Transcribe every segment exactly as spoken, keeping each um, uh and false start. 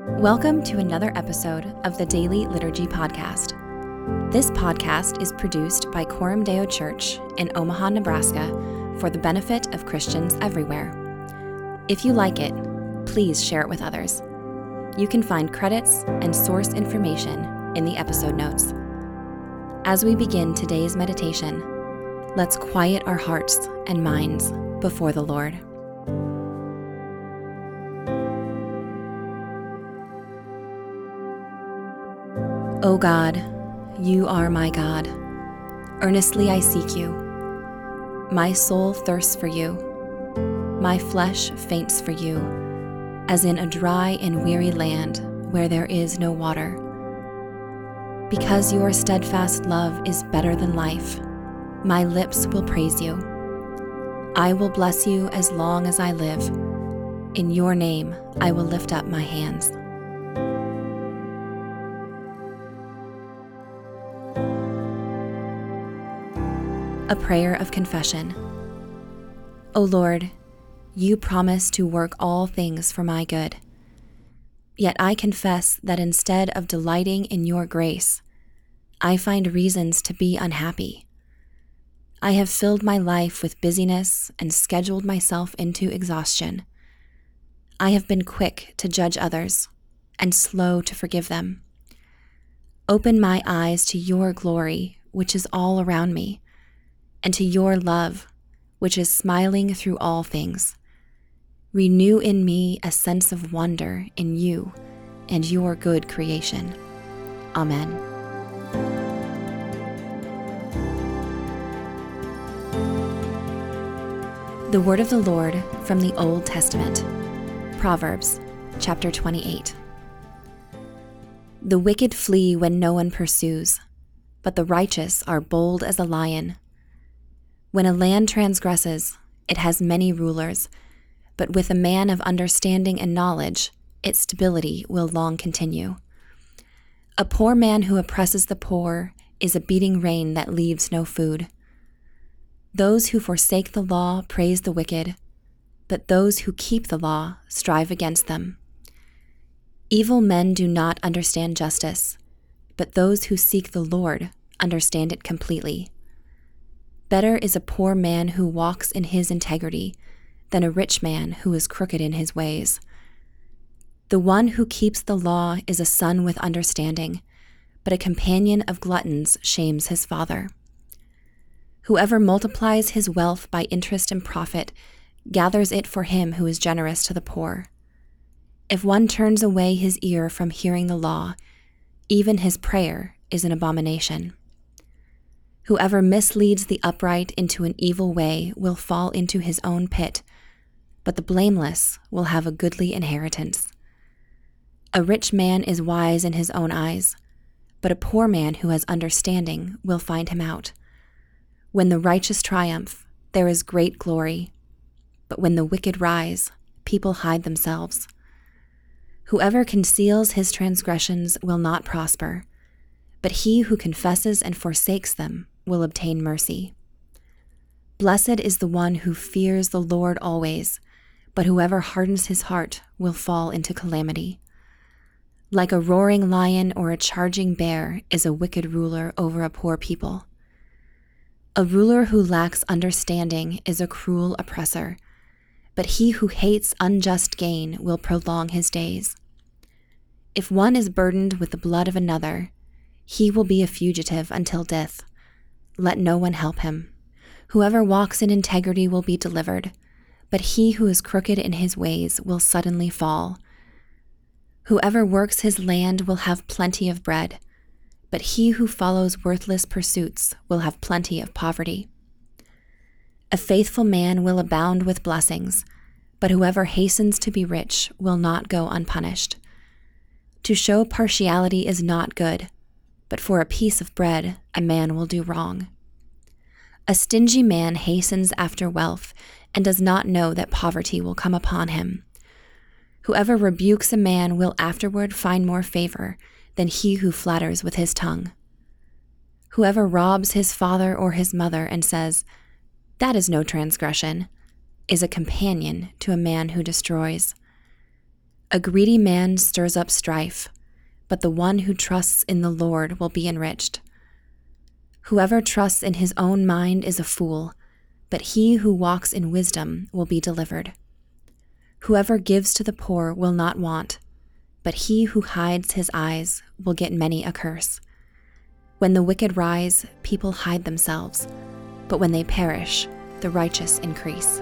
Welcome to another episode of the Daily Liturgy Podcast. This podcast is produced by Coram Deo Church in Omaha, Nebraska, for the benefit of Christians everywhere. If you like it, please share it with others. You can find credits and source information in the episode notes. As we begin today's meditation, let's quiet our hearts and minds before the Lord. O God, you are my God. Earnestly I seek you. My soul thirsts for you. My flesh faints for you, as in a dry and weary land where there is no water. Because your steadfast love is better than life, my lips will praise you. I will bless you as long as I live. In your name I will lift up my hands. A prayer of confession. O Lord, you promise to work all things for my good. Yet I confess that instead of delighting in your grace, I find reasons to be unhappy. I have filled my life with busyness and scheduled myself into exhaustion. I have been quick to judge others and slow to forgive them. Open my eyes to your glory, which is all around me, and to your love, which is smiling through all things. Renew in me a sense of wonder in you and your good creation. Amen. The word of the Lord from the Old Testament, Proverbs chapter twenty-eight. The wicked flee when no one pursues, but the righteous are bold as a lion. When a land transgresses, it has many rulers, but with a man of understanding and knowledge, its stability will long continue. A poor man who oppresses the poor is a beating rain that leaves no food. Those who forsake the law praise the wicked, but those who keep the law strive against them. Evil men do not understand justice, but those who seek the Lord understand it completely. Better is a poor man who walks in his integrity than a rich man who is crooked in his ways. The one who keeps the law is a son with understanding, but a companion of gluttons shames his father. Whoever multiplies his wealth by interest and profit gathers it for him who is generous to the poor. If one turns away his ear from hearing the law, even his prayer is an abomination. Whoever misleads the upright into an evil way will fall into his own pit, but the blameless will have a goodly inheritance. A rich man is wise in his own eyes, but a poor man who has understanding will find him out. When the righteous triumph, there is great glory, but when the wicked rise, people hide themselves. Whoever conceals his transgressions will not prosper, but he who confesses and forsakes them will obtain mercy. Blessed is the one who fears the Lord always, but whoever hardens his heart will fall into calamity. Like a roaring lion or a charging bear is a wicked ruler over a poor people. A ruler who lacks understanding is a cruel oppressor, but he who hates unjust gain will prolong his days. If one is burdened with the blood of another, he will be a fugitive until death. Let no one help him. Whoever walks in integrity will be delivered, but he who is crooked in his ways will suddenly fall. Whoever works his land will have plenty of bread, but he who follows worthless pursuits will have plenty of poverty. A faithful man will abound with blessings, but whoever hastens to be rich will not go unpunished. To show partiality is not good, but for a piece of bread a man will do wrong. A stingy man hastens after wealth and does not know that poverty will come upon him. Whoever rebukes a man will afterward find more favor than he who flatters with his tongue. Whoever robs his father or his mother and says, "That is no transgression," is a companion to a man who destroys. A greedy man stirs up strife, but the one who trusts in the Lord will be enriched. Whoever trusts in his own mind is a fool, but he who walks in wisdom will be delivered. Whoever gives to the poor will not want, but he who hides his eyes will get many a curse. When the wicked rise, people hide themselves, but when they perish, the righteous increase.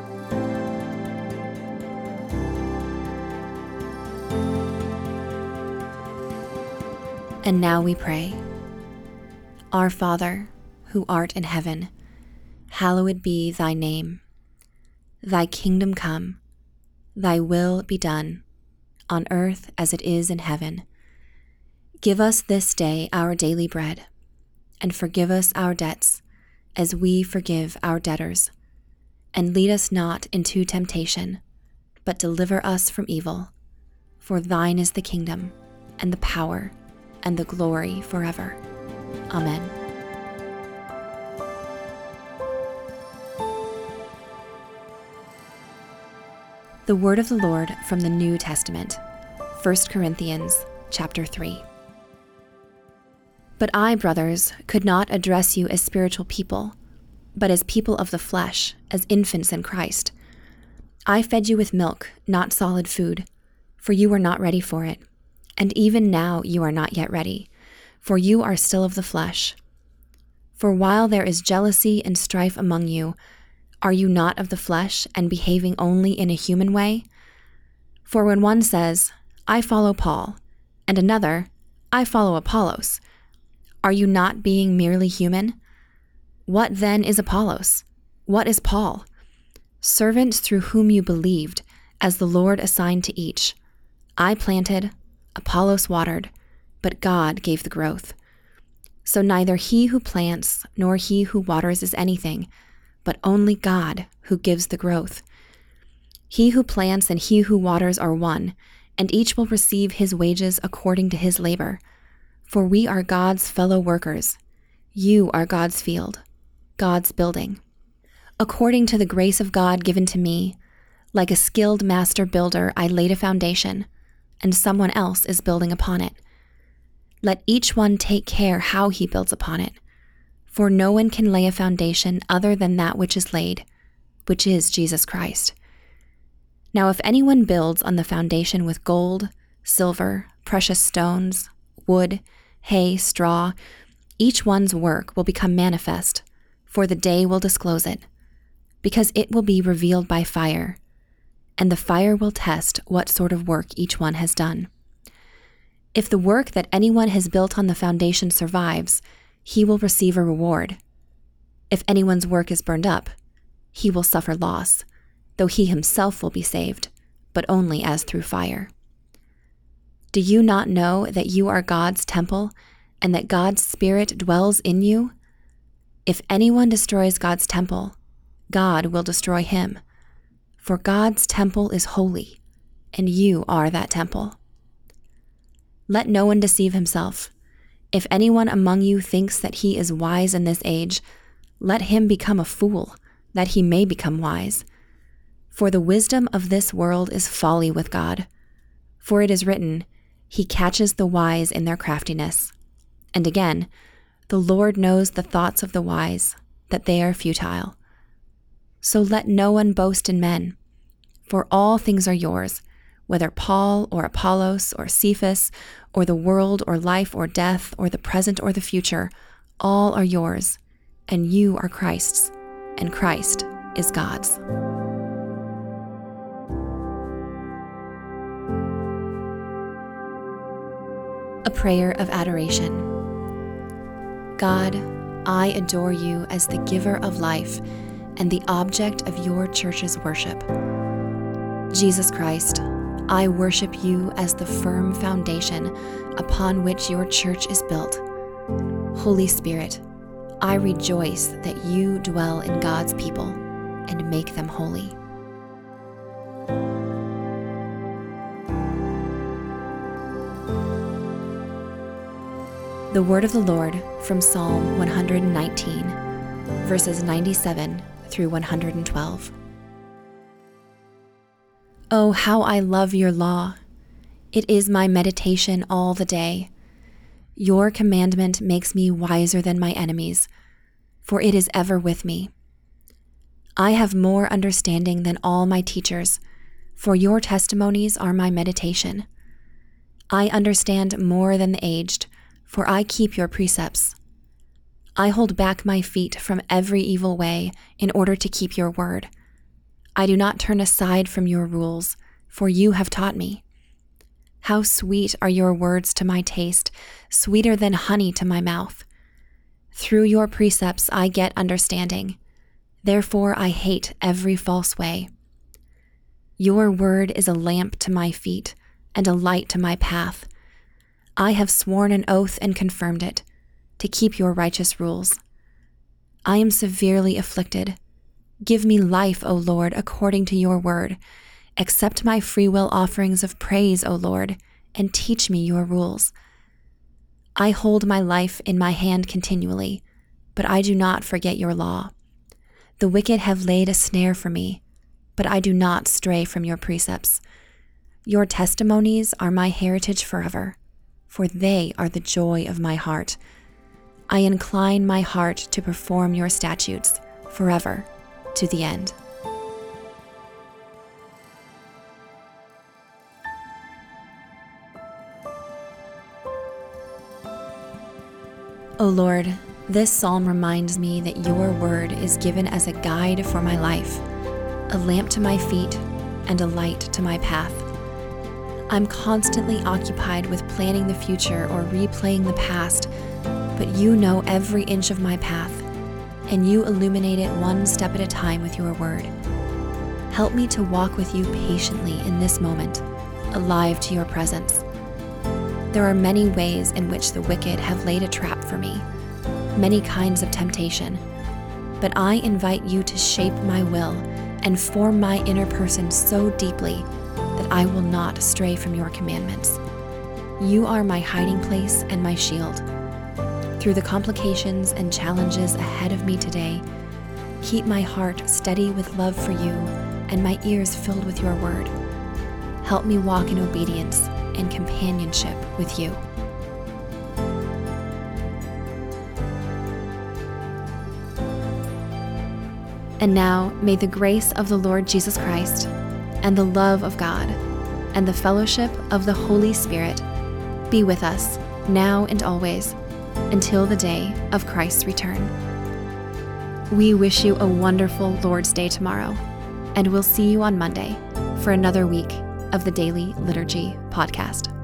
And now we pray. Our Father, who art in heaven, hallowed be thy name. Thy kingdom come, thy will be done, on earth as it is in heaven. Give us this day our daily bread, and forgive us our debts, as we forgive our debtors. And lead us not into temptation, but deliver us from evil. For thine is the kingdom, and the power, and the glory forever. Amen. The word of the Lord from the New Testament, First Corinthians chapter three. But I, brothers, could not address you as spiritual people, but as people of the flesh, as infants in Christ. I fed you with milk, not solid food, for you were not ready for it. And even now you are not yet ready, for you are still of the flesh. For while there is jealousy and strife among you, are you not of the flesh and behaving only in a human way? For when one says, I follow Paul, and another, I follow Apollos, are you not being merely human? What then is Apollos? What is Paul? Servants through whom you believed, as the Lord assigned to each. I planted, Apollos watered, but God gave the growth. So neither he who plants nor he who waters is anything, but only God who gives the growth. He who plants and he who waters are one, and each will receive his wages according to his labor. For we are God's fellow workers. You are God's field, God's building. According to the grace of God given to me, like a skilled master builder, I laid a foundation, and someone else is building upon it. Let each one take care how he builds upon it, for no one can lay a foundation other than that which is laid, which is Jesus Christ. Now if anyone builds on the foundation with gold, silver, precious stones, wood, hay, straw, each one's work will become manifest, for the day will disclose it, because it will be revealed by fire, and the fire will test what sort of work each one has done. If the work that anyone has built on the foundation survives, he will receive a reward. If anyone's work is burned up, he will suffer loss, though he himself will be saved, but only as through fire. Do you not know that you are God's temple, and that God's Spirit dwells in you? If anyone destroys God's temple, God will destroy him. For God's temple is holy, and you are that temple. Let no one deceive himself. If anyone among you thinks that he is wise in this age, let him become a fool, that he may become wise. For the wisdom of this world is folly with God. For it is written, He catches the wise in their craftiness. And again, the Lord knows the thoughts of the wise, that they are futile. So let no one boast in men, for all things are yours, whether Paul or Apollos or Cephas, or the world or life or death or the present or the future, all are yours, and you are Christ's, and Christ is God's. A prayer of adoration. God, I adore you as the giver of life and the object of your church's worship. Jesus Christ, I worship you as the firm foundation upon which your church is built. Holy Spirit, I rejoice that you dwell in God's people and make them holy. The word of the Lord from Psalm one hundred nineteen, verses ninety-seven through one hundred twelve. Oh, how I love your law! It is my meditation all the day. Your commandment makes me wiser than my enemies, for it is ever with me. I have more understanding than all my teachers, for your testimonies are my meditation. I understand more than the aged, for I keep your precepts. I hold back my feet from every evil way in order to keep your word. I do not turn aside from your rules, for you have taught me. How sweet are your words to my taste, sweeter than honey to my mouth. Through your precepts I get understanding. Therefore I hate every false way. Your word is a lamp to my feet and a light to my path. I have sworn an oath and confirmed it, to keep your righteous rules. I am severely afflicted. Give me life, O Lord, according to your word. Accept my freewill offerings of praise, O Lord, and teach me your rules. I hold my life in my hand continually, but I do not forget your law. The wicked have laid a snare for me, but I do not stray from your precepts. Your testimonies are my heritage forever, for they are the joy of my heart. I incline my heart to perform your statutes forever to the end. O Lord, this psalm reminds me that your word is given as a guide for my life, a lamp to my feet and a light to my path. I'm constantly occupied with planning the future or replaying the past, but you know every inch of my path, and you illuminate it one step at a time with your word. Help me to walk with you patiently in this moment, alive to your presence. There are many ways in which the wicked have laid a trap for me, many kinds of temptation, but I invite you to shape my will and form my inner person so deeply that I will not stray from your commandments. You are my hiding place and my shield. Through the complications and challenges ahead of me today, keep my heart steady with love for you and my ears filled with your word. Help me walk in obedience and companionship with you. And now, may the grace of the Lord Jesus Christ, and the love of God, and the fellowship of the Holy Spirit be with us now and always, until the day of Christ's return. We wish you a wonderful Lord's Day tomorrow, and we'll see you on Monday for another week of the Daily Liturgy Podcast.